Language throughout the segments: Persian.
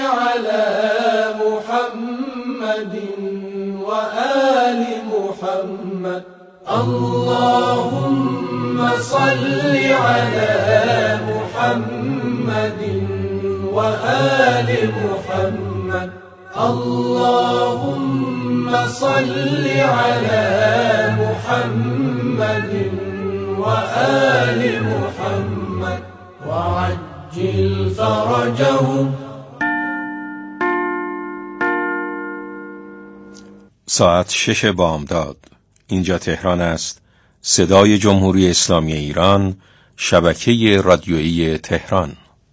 على محمد وآل محمد. اللهم صل على محمد وآل محمد. اللهم صل على محمد وآل محمد وعجل فرجه. ساعت 6 بامداد. اینجا تهران است. صدای جمهوری اسلامی ایران، شبکه رادیویی تهران.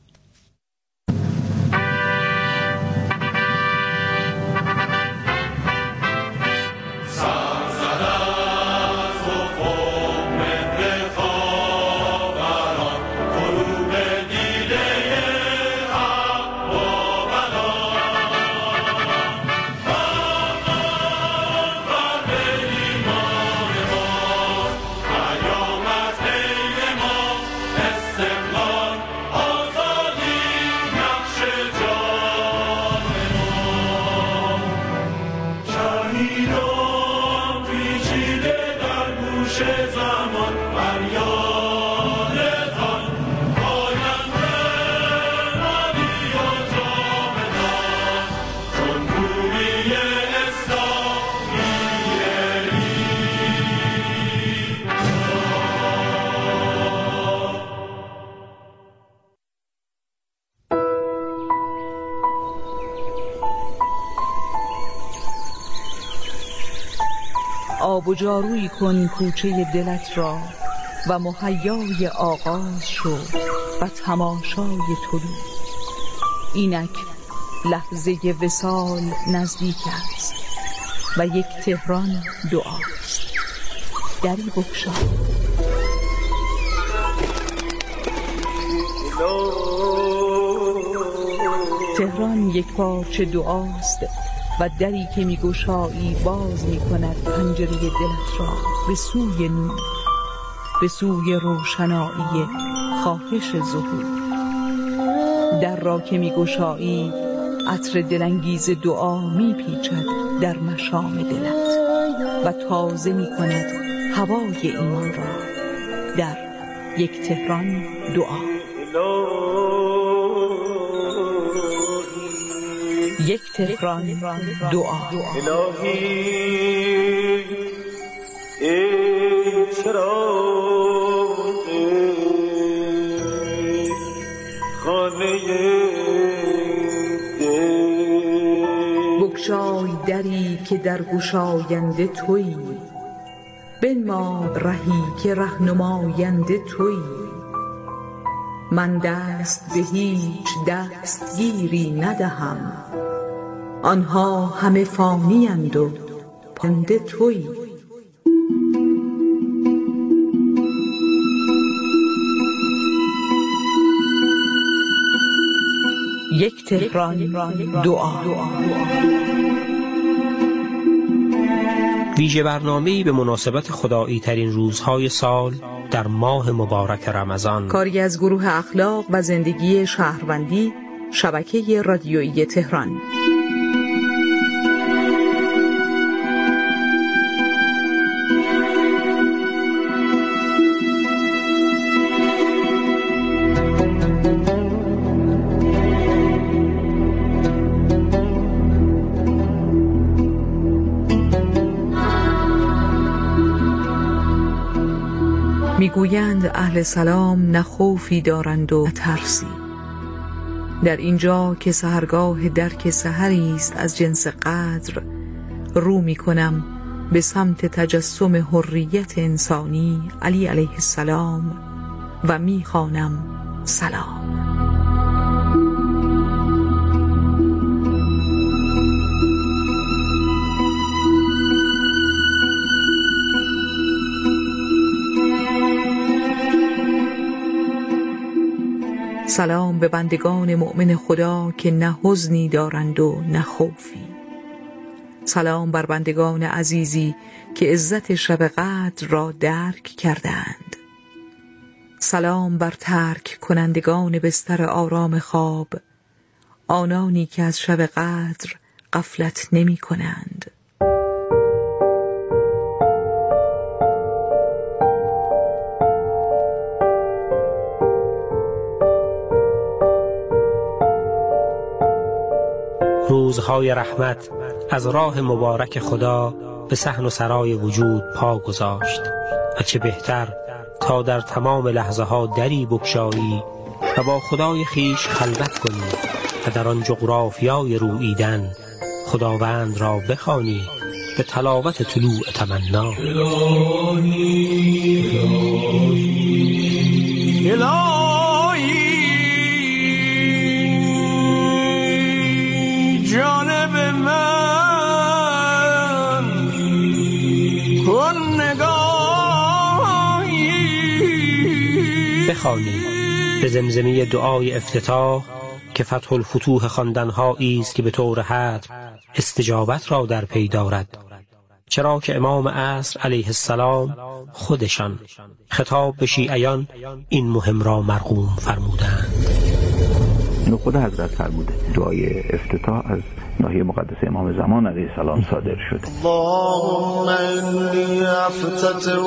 آب و جارویی کن کوچه دلت را و مهیای آغاز شو و تماشای طلوع. اینک لحظه وصال نزدیک است و یک تهران دعاست. دری بگشا. تهران یک پارچه دعاست و دری که می‌گشایی باز می‌کند پنجره دلت را به سوی نور، به سوی روشنایی خواهش ظهور. در را که می‌گشایی عطر دلانگیز دعا می‌پیچد در مشام دلت و تازه می‌کند هوای ایمان را در یک تهران دعا. یک تهران دعا. الهی ای چراغ خانه دل، بگشای دری که در گشاینده تویی، بنما رهی که رهنماینده تویی. من دست به هیچ دستگیری ندهم، آنها همه فانی اند و پنده تویی. یک تهران دعا. ویژه برنامه‌ای به مناسبت خدایی ترین روزهای سال در ماه مبارک رمضان، کاری از گروه اخلاق و زندگی شهروندی، شبکه رادیویی تهران. میگویند اهل سلام نه خوفی دارند و نه ترسی. در اینجا که سحرگاه درک سحری است از جنس قدر، رو میکنم به سمت تجسم حریت انسانی علی علیه السلام و میخوانم سلام. سلام به بندگان مؤمن خدا که نه حزنی دارند و نه خوفی. سلام بر بندگان عزیزی که عزت شب قدر را درک کردند. سلام بر ترک کنندگان بستر آرام خواب، آنانی که از شب قدر غفلت نمی کنند. روزهای رحمت از راه مبارک خدا به صحن و سرای وجود پا گذاشت و چه بهتر تا در تمام لحظه ها دری بگشایی و با خدای خیش خلوت کنی و در آن جغرافیای روییدن خداوند را بخوانی به تلاوت طلوع تمنا. جانب من کن نگاهی. بخوانی به زمزمه دعای افتتاح که فتح الفتوح خواندن‌هایی است که به طور حتم استجابت را در پی دارد، چرا که امام عصر علیه السلام خودشان خطاب به شیعیان این مهم را مرقوم فرمودند. خود حضرت فرموده دعای افتتاح از ناحیه مقدس امام زمان علیه السلام صادر شده. اللهم انی افتتح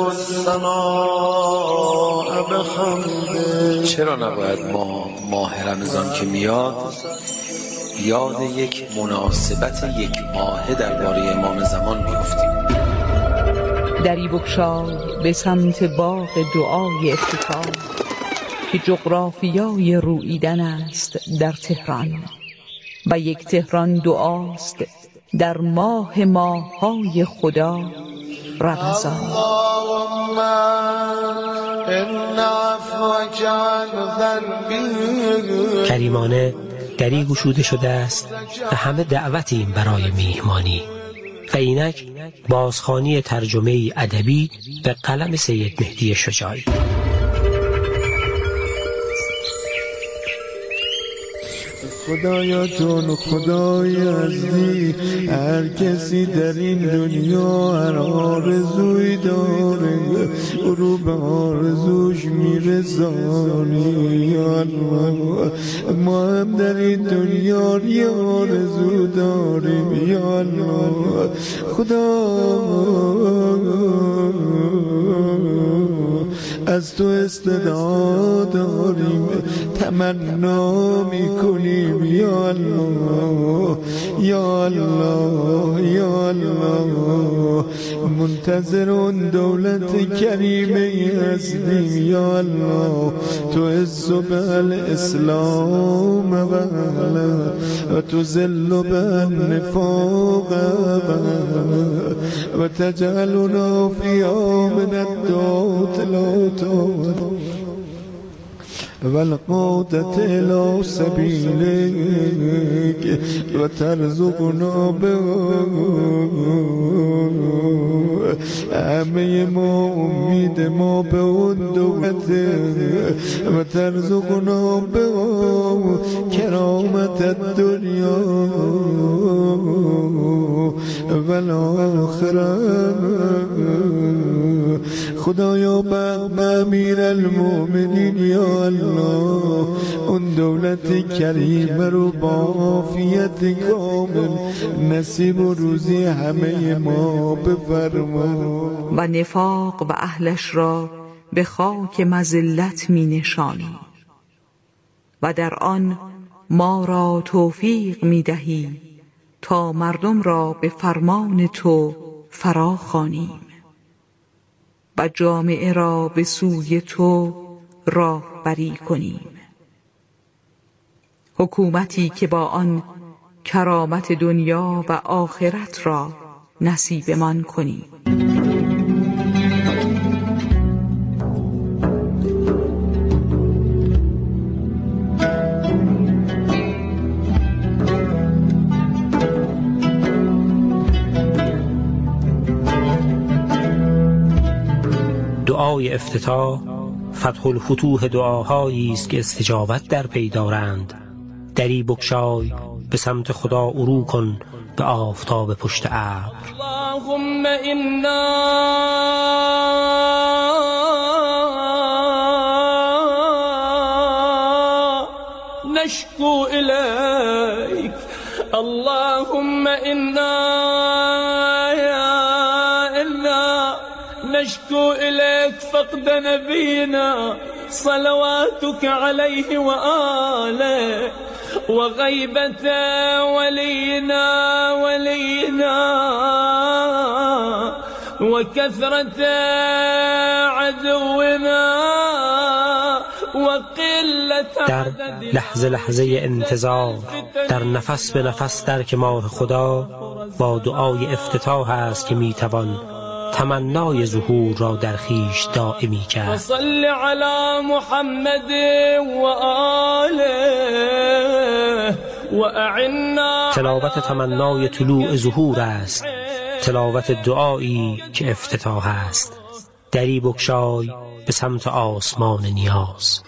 الثناء بحمدک. چرا نباید ما ماه رمضان که میاد یاد یک مناسبت یک ماه درباره امام زمان بیفتیم؟ دری بگشای به سمت باغ دعای افتتاح که جغرافیای روییدن است در تهران و یک تهران دعاست در ماه ماه‌های خدا رمضان. اللهم ان عفوک عن ذنبی. کریمانه دری گشوده شده است و همه دعوتیم برای میهمانی و اینک بازخوانی ترجمه ادبی به قلم سید مهدی شجاعی. خدایا جون خدای عزیز، هر کسی در این دنیا هر آرزوی داره او رو به آرزوش میرسانی. یا الله ما هم در این دنیا یه آرزو داریم. یا الله خدا از تو استدعا داریم، تمنا میکنیم. یا الله یا الله یا الله منتظر اون دولت کریمه هستیم. یا الله تو عز بالاسلام و تو ذل بالنفاق و تجعلنا فيها من الدعوات والقادة إلى سبيلك وترزقنا به. همه ما امید ما به اون دولت و ترزقنا به کرامت الدنیا والآخرة. خدایا به امیر المؤمنین یا الله اون دولت کریمه رو با عافیت کامل نصیب و روزی همه ما بفرما و نفاق و اهلش را به خاک مذلت می نشانی و در آن ما را توفیق می دهی تا مردم را به فرمان تو فرا خوانیم و جامعه را به سوی تو راهبری کنیم. حکومتی که با آن کرامت دنیا و آخرت را نصیبمان کنیم. دعای افتتاح فتح الفتوح دعاهایی است که استجابت در پی دارند. دری بگشای به سمت خدا عروج کن به آفتاب پشت ابر. اللهم انا نشكو إليك اللهم إنا نشكو إليك فقد نبينا صلواتك عليه وآله وغيبة ولينا وكثرة عدونا وقلة در لحظه لحظه انتظار، در نفس به نفس درک ماه خدا با دعای افتتاح است که میتوان تمنای ظهور را در خویش دائمی کرد. صل علی محمد و آله و اعنا. تلاوت تمنای طلوع ظهور است، تلاوت دعایی که افتتاح است. دری بگشای به سمت آسمان نیاز.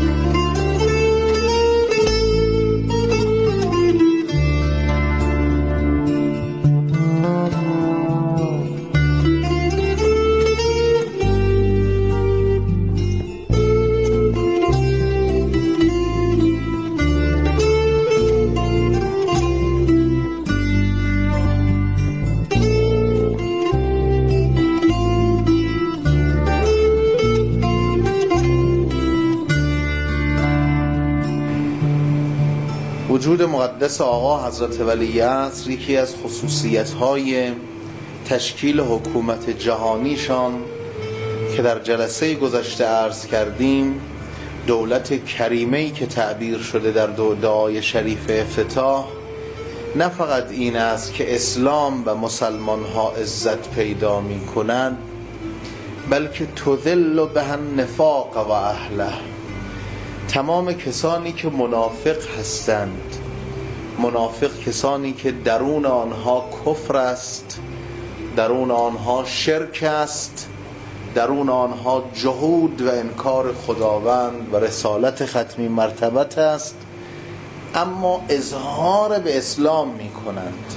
وجود مقدس آقا حضرت ولیعصر یکی از خصوصیت‌های تشکیل حکومت جهانیشان که در جلسه گذشته عرض کردیم، دولت کریمه‌ای که تعبیر شده در دعای شریف افتتاح، نه فقط این است که اسلام و مسلمان‌ها عزت پیدا می‌کنند، بلکه تذل بها النفاق و اهله. تمام کسانی که منافق هستند، منافق کسانی که درون آنها کفر است، درون آنها شرک است، درون آنها جهود و انکار خداوند و رسالت ختمی مرتبت است، اما اظهار به اسلام می کنند،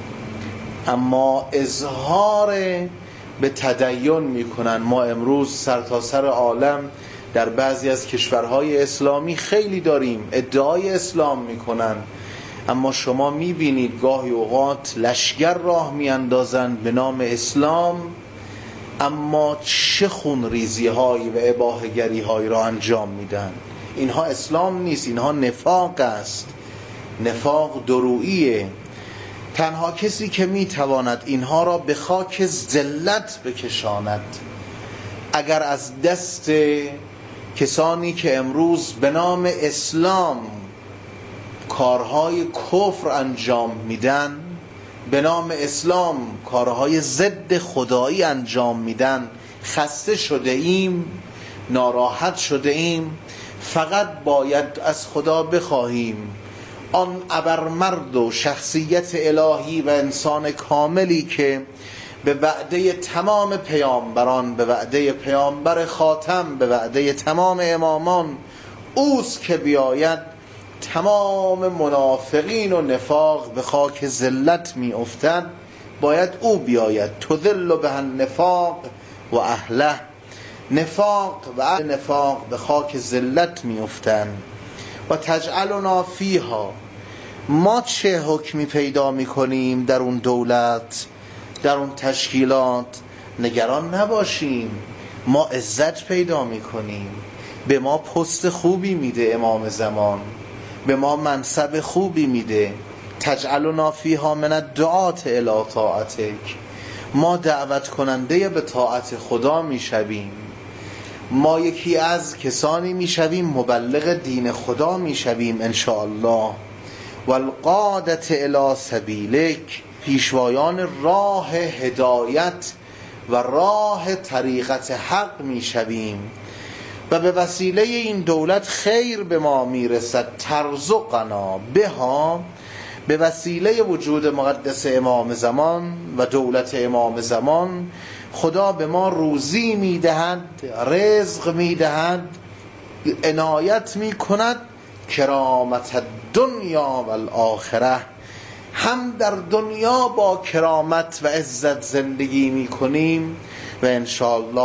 اما اظهار به تدین می کنند. ما امروز سرتاسر عالم در بعضی از کشورهای اسلامی خیلی داریم ادعای اسلام میکنن، اما شما میبینید گاهی اوقات لشگر راه میاندازند به نام اسلام، اما چه خونریزی هایی و اباحه‌گری هایی را انجام میدن. اینها اسلام نیست، اینها نفاق است، نفاق دروییه. تنها کسی که میتواند اینها را به خاک ذلت بکشاند، اگر از دست کسانی که امروز به نام اسلام کارهای کفر انجام میدن، به نام اسلام کارهای ضد خدایی انجام میدن، خسته شده ایم، ناراحت شده ایم. فقط باید از خدا بخواهیم آن ابرمرد و شخصیت الهی و انسان کاملی که به وعده تمام پیامبران، به وعده پیامبر خاتم، به وعده تمام امامان اوست که بیاید تمام منافقین و نفاق به خاک ذلت می افتند. باید او بیاید. تذل به النفاق و اهله. نفاق و اهل نفاق به خاک ذلت می افتند. و تجعلنا فیها. ما چه حکمی پیدا می کنیم در اون دولت، در اون تشکیلات؟ نگران نباشیم، ما عزت پیدا میکنیم، به ما پست خوبی میده امام زمان، به ما منصب خوبی میده. تجعلنا فیها من الدعات الی طاعتک. ما دعوت کننده به طاعت خدا میشویم، ما یکی از کسانی میشویم مبلغ دین خدا میشویم انشاءالله. والقادة الی سبیلک. پیشوایان راه هدایت و راه طریقت حق می شویم و به وسیله این دولت خیر به ما می رسد. ترزقنا بها. به وسیله وجود مقدس امام زمان و دولت امام زمان خدا به ما روزی می دهد، رزق می دهد، عنایت می کند. کرامت الدنیا و الاخره. هم در دنیا با کرامت و عزت زندگی می کنیم و انشاءالله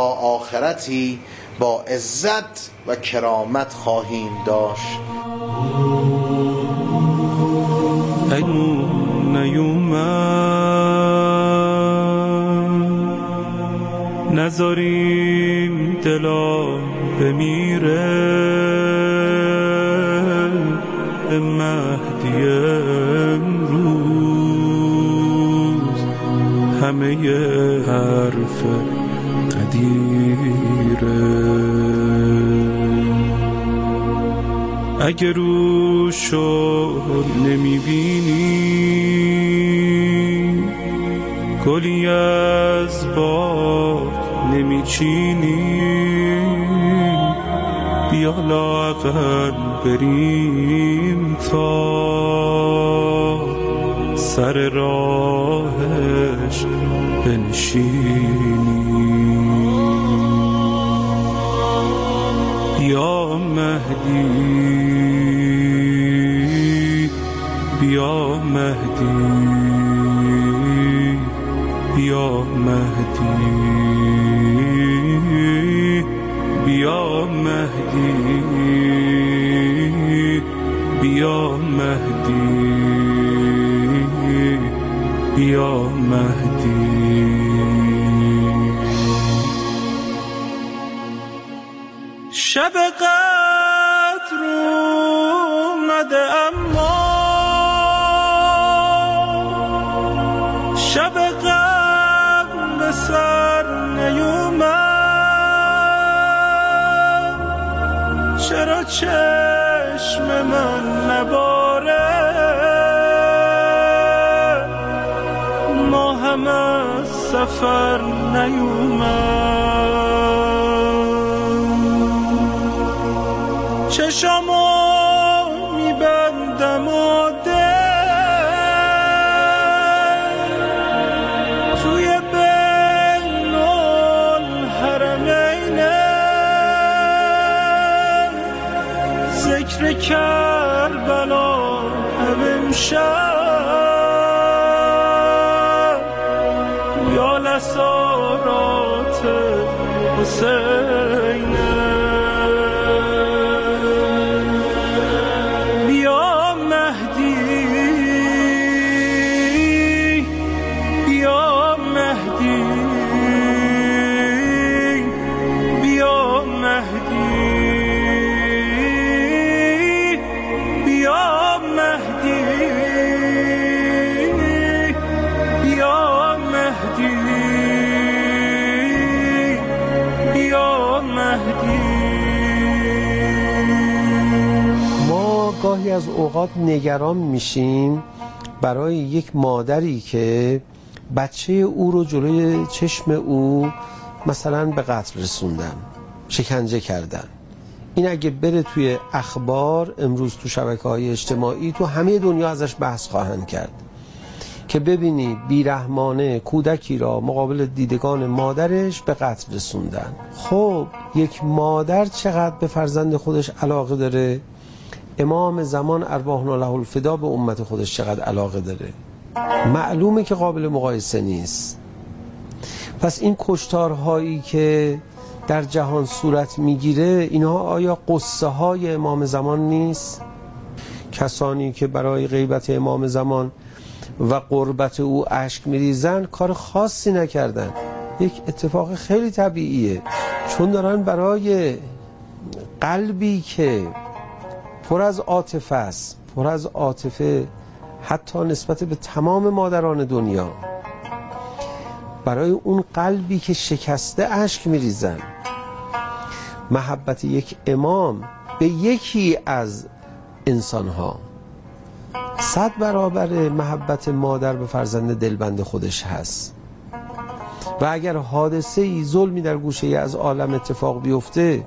آخرتی با عزت و کرامت خواهیم داشت. قیمون نیومد نذاریم دلا بمیره مهدی امروز همه حرف قدیره اگه روشو نمیبینی گلی از باد نمیچینی بیا لااقل بریم تا سر راهش بنشینی یا مهدی بیا مهدی بیا مهدی بیا مهدی بیا مهدی بیا مهدی شب قدر اومده اما شب قبل به سر نیومد چرا چشم من نباره ما هم از سفر نیومد چشمو میبندم و توی بین الحرمینه ذکر کربلا هم امشب یا لسارات حسینه گاهی از اوقات نگران میشیم برای یک مادری که بچه او رو جلوی چشم او مثلا به قتل رسوندن، شکنجه کردن. این اگه بره توی اخبار امروز تو شبکه‌های اجتماعی تو همه دنیا ازش بحث خواهند کرد که ببینی بیرحمانه کودکی را مقابل دیدگان مادرش به قتل رسوندن. خب یک مادر چقدر به فرزند خودش علاقه داره؟ امام زمان ارواحنا له الفدا به امت خودش چقدر علاقه داره؟ معلومه که قابل مقایسه نیست. پس این کشتارهایی که در جهان صورت میگیره اینها آیا قصه های امام زمان نیست؟ کسانی که برای غیبت امام زمان و قربت او اشک میریزن کار خاصی نکردن، یک اتفاق خیلی طبیعیه، چون دارن برای قلبی که پر از عاطفه است، پر از عاطفه حتی نسبت به تمام مادران دنیا، برای اون قلبی که شکسته اشک میریزن. محبت یک امام به یکی از انسانها 100 برابر محبت مادر به فرزند دلبند خودش هست. و اگر حادثه‌ای ظلمی در گوشه از عالم اتفاق بیفته،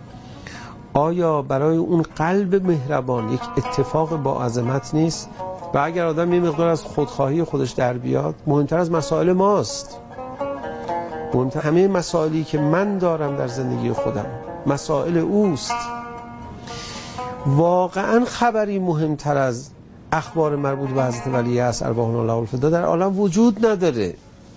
آیا برای اون قلب مهربان یک اتفاق با عظمت نیست؟ و اگر آدم یه مقدار از خودخواهی خودش در بیاد، مهمتر از مسائل ماست، مهمتر همه مسائلی که من دارم در زندگی خودم مسائل اوست. واقعا خبری مهمتر از اخبار مربوط به حضرت ولی عصر ارواحنا له الفدا در عالم وجود نداره.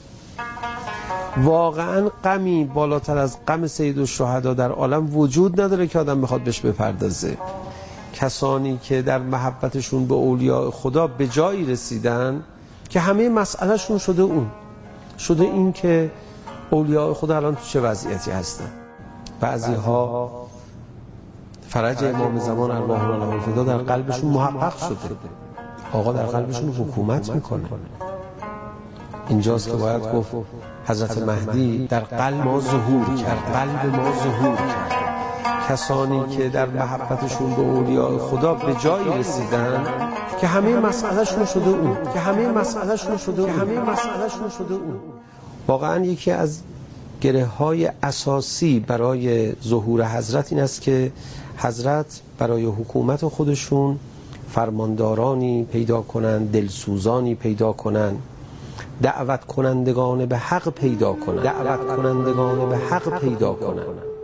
واقعا غمی بالاتر از غم سید الشهدا در عالم وجود نداره که آدم بخواد بهش بپردازه. کسانی که در محبتشون به اولیاء خدا به جایی رسیدن که همه مسئلهشون شده این که اولیاء خدا الان تو چه وضعیتی هستن. بعضی ها فرج امام زمان ارواح الله الفدا در قلبشون محقق شده، آقا در قلبشون حکومت میکنه. اینجاست که باید گفت حضرت مهدی در قلب ما ظهور کرد. کسانی که در محبتشون به اولیاء خدا به جایی رسیدن که همه مسئلهشون شده اون. واقعا یکی از گره های اساسی برای ظهور حضرت این است که حضرت برای حکومت خودشون فرماندارانی پیدا کنن، دلسوزانی پیدا کنن، دعوت کنندگان به حق پیدا کنن.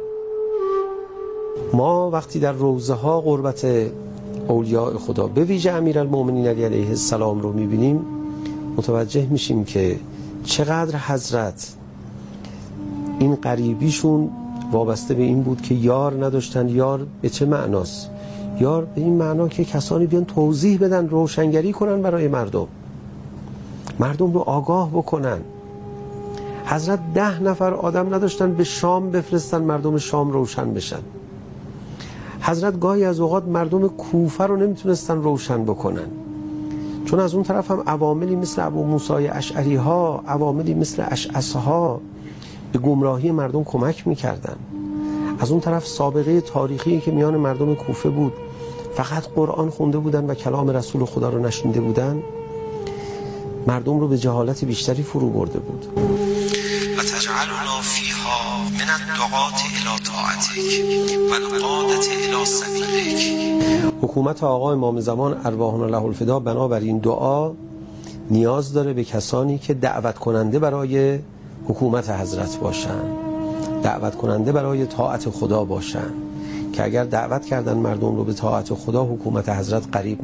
ما وقتی در روضه ها قربت اولیاء خدا به ویژه امیرالمومنین علی علیه السلام رو میبینیم، متوجه میشیم که چقدر حضرت این قریبیشون وابسته به این بود که یار نداشتن. یار به چه معناست؟ یار به این معنا که کسانی بیان توضیح بدن، روشنگری کنن برای مردم رو آگاه بکنن. حضرت 10 نفر آدم نداشتن به شام بفرستن مردم شام روشن بشن. حضرت گاهی از اوقات مردم کوفه رو نمیتونستن روشن بکنن، چون از اون طرف هم عواملی مثل ابو موسی اشعری ها، عواملی مثل اشعث ها به گمراهی مردم کمک میکردن. از اون طرف سابقه تاریخی که میان مردم کوفه بود، فقط قرآن خونده بودن و کلام رسول خدا رو نشنیده بودن، مردم رو به جهالت بیشتری فرو برده بود. و تجعلنا فیها من الدعاة الی طاعتک و القادة الی سبیلک. حکومت آقا امام زمان ارواحنا الله الفدا بنابراین دعا نیاز داره به کسانی که دعوت کننده برای حکومت حضرت باشن، دعوت کننده برای طاعت خدا باشن، که اگر دعوت کردن مردم رو به طاعت خدا، حکومت حضرت قریب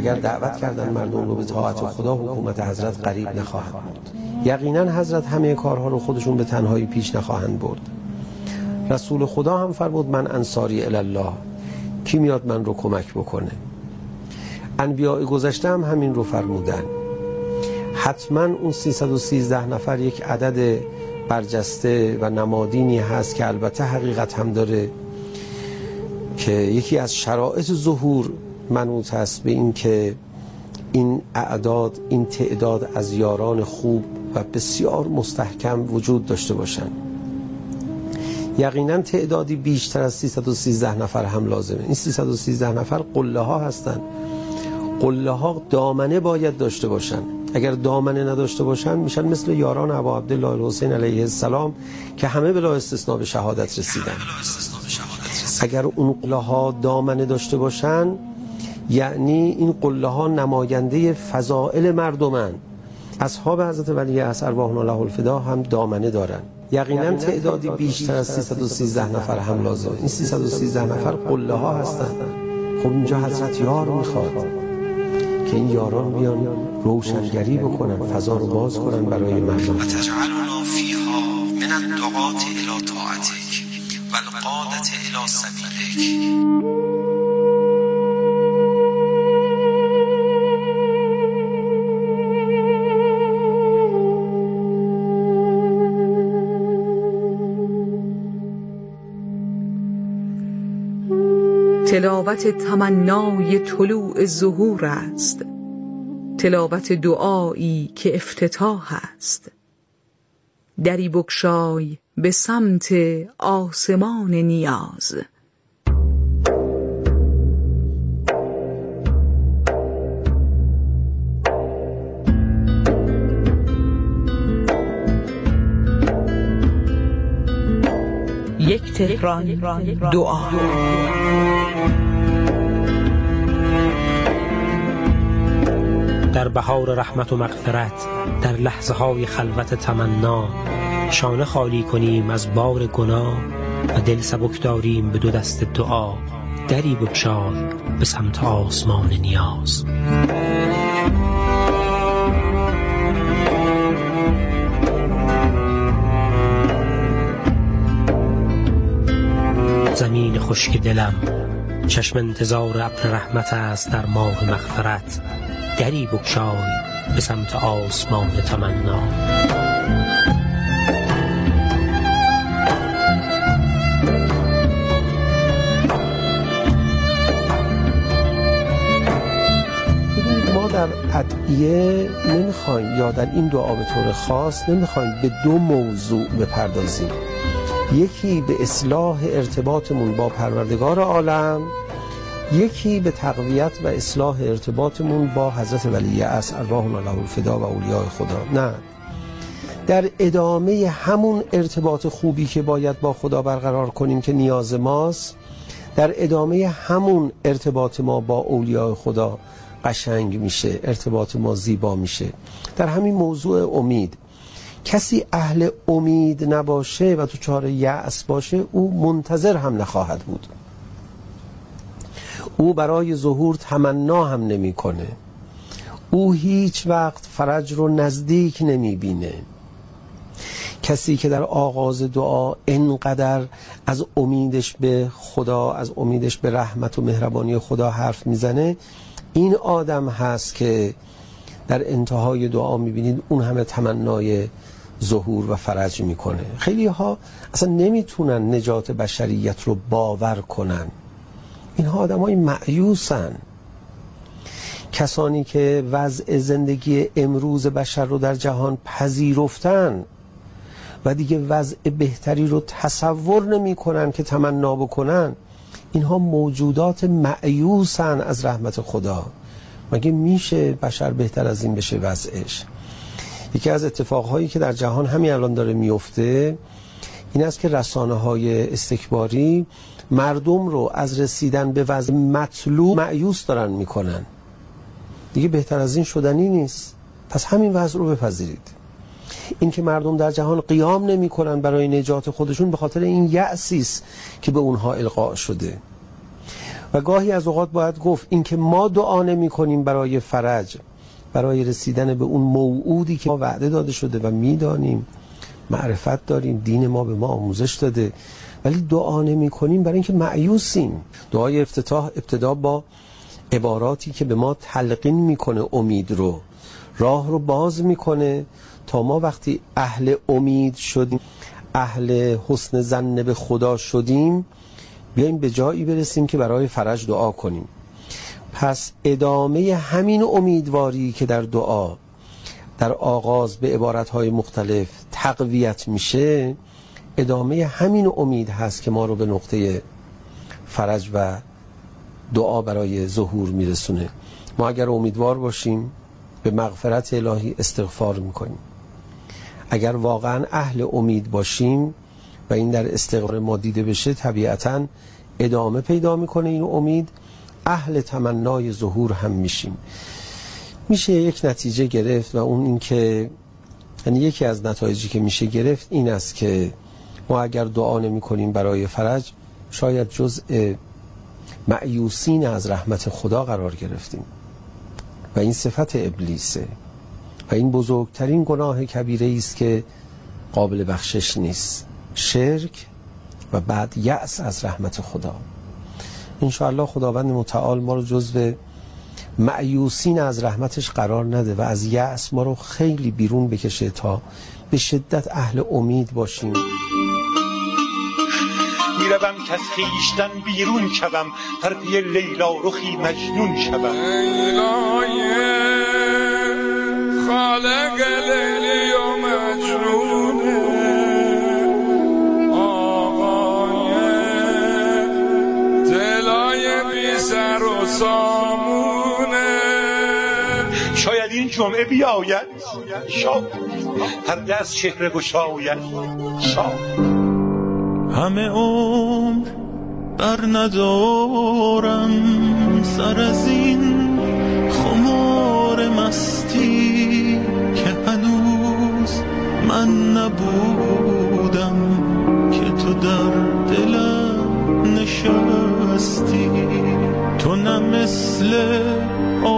نخواهد بود. یقینا حضرت همه کارها رو خودشون به تنهایی پیش نخواهند برد. رسول خدا هم فرمود من انصاری الی الله، کی میاد من رو کمک بکنه. انبیاء گذشته هم همین رو فرمودن. حتما اون 313 نفر یک عدد برجسته و نمادینی هست که البته حقیقت هم داره، که یکی از شرایط ظهور منوط هست به این که این اعداد، این تعداد از یاران خوب و بسیار مستحکم وجود داشته باشن. یقینا تعدادی بیشتر از 313 نفر هم لازمه. این 313 نفر قله ها هستن. قله ها دامنه باید داشته باشن. اگر دامنه نداشته باشن میشن مثل یاران ابا عبدالله الحسین علیه السلام که همه بلا استثناء به شهادت رسیدن. اگر اون قله ها دامنه داشته باشن، یعنی این قله ها نماینده فضائل مردمن. اصحاب حضرت ولی عصر ارواحنا الله الفدا هم دامنه دارن. یقینا تعدادی بیشتر از 313 نفر هم لازمه. این 313 نفر قله ها هستن. خب اینجا حضرت یار میخواد که این یاران بیان روشنگری بکنن، فضا رو باز کنن برای مردم. و تجعلنا فیها من الدعاة الی طاعتک و القادة الی سبیلک. تلاوت تمنای طلوع ظهور است، تلاوت دعایی که افتتاح است. دری بگشای به سمت آسمان نیاز. یک تهران دعا. در بهار رحمت و مغفرت، در لحظه های خلوت تمنا، شانه خالی کنیم از بار گناه و دل سبک داریم به دو دست دعا. دری بگشای به سمت آسمان نیاز. زمین خشک دلم چشم انتظار ابر رحمت است در ماه مغفرت، دری بگشای به سمت آسمان تمنا. ما در ادعیه نمیخوایم یا در این دعا به طور خاص نمیخوایم به دو موضوع بپردازیم، یکی به اصلاح ارتباطمون با پروردگار عالم، یکی به تقویت و اصلاح ارتباطمون با حضرت ولی عصر ارواحنا له الفدا و اولیاء خدا. نه، در ادامه همون ارتباط خوبی که باید با خدا برقرار کنیم که نیاز ماست، در ادامه همون ارتباط ما با اولیاء خدا قشنگ میشه، ارتباط ما زیبا میشه. در همین موضوع امید، کسی اهل امید نباشه و دچار یأس باشه، او منتظر هم نخواهد بود، او برای ظهور تمنا هم نمیکنه، او هیچ وقت فرج رو نزدیک نمیبینه. کسی که در آغاز دعا انقدر از امیدش به خدا، از امیدش به رحمت و مهربانی خدا حرف میزنه، این آدم هست که در انتهای دعا میبینید اون همه تمنای ظهور و فرج میکنه. خیلی ها اصلا نمیتونن نجات بشریت رو باور کنن. اینها آدم های مأیوسن. کسانی که وضع زندگی امروز بشر رو در جهان پذیرفتن و دیگه وضع بهتری رو تصور نمی کنن که تمنا بکنن، اینها موجودات مأیوسن از رحمت خدا. مگه میشه بشر بهتر از این بشه وضعش؟ یکی از اتفاقهایی که در جهان همین الان داره میفته این است که رسانه‌های استکباری مردم رو از رسیدن به وضع مطلوب مأیوس دارن میکنن. دیگه بهتر از این شدنی نیست، پس همین وضع رو بپذیرید. این که مردم در جهان قیام نمی کنن برای نجات خودشون به خاطر این یأسی است که به اونها القا شده. و گاهی از اوقات باید گفت این که ما دعا نمی کنیم برای فرج، برای رسیدن به اون موعودی که ما وعده داده شده و میدانیم، معرفت داریم، دین ما به ما آموزش داده، ولی دعا نمی کنیم برای اینکه مأیوسیم. دعای افتتاح ابتدا با عباراتی که به ما تلقین میکنه امید رو، راه رو باز میکنه تا ما وقتی اهل امید شدیم، اهل حسن ظن به خدا شدیم، بیاییم به جایی برسیم که برای فرج دعا کنیم. پس ادامه همین امیدواری که در دعا در آغاز به عبارتهای مختلف تقویت میشه، ادامه همین امید هست که ما رو به نقطه فرج و دعا برای ظهور میرسونه. ما اگر امیدوار باشیم به مغفرت الهی استغفار میکنیم. اگر واقعا اهل امید باشیم و این در استغفار ما دیده بشه، طبیعتاً ادامه پیدا میکنه این امید، اهل تمنای ظهور هم میشیم. میشه یک نتیجه گرفت و اون این که یعنی یکی از نتایجی که میشه گرفت این است که ما اگر دعا نمی کنیم برای فرج، شاید جزء مأیوسین از رحمت خدا قرار گرفتیم و این صفت ابلیسه و این بزرگترین گناه کبیره است که قابل بخشش نیست، شرک و بعد یأس از رحمت خدا. انشاءالله خداوند متعال ما رو جزو مأیوسین از رحمتش قرار نده و از یأس ما رو خیلی بیرون بکشه تا به شدت اهل امید باشیم. میروم که از خویشتن بیرون شوم، در پی لیلا رخی مجنون شوم. لیلای خالق لیلی و مجنونه، آقای دلای بی سر و سامونه. شاید این جمعه بیاید، شاید پرده از چهره گشاید، شاید. همه عمر بر ندارم سر از این خمار مستی که هنوز من نبودم که تو در دلم نشستی. تو نه مثل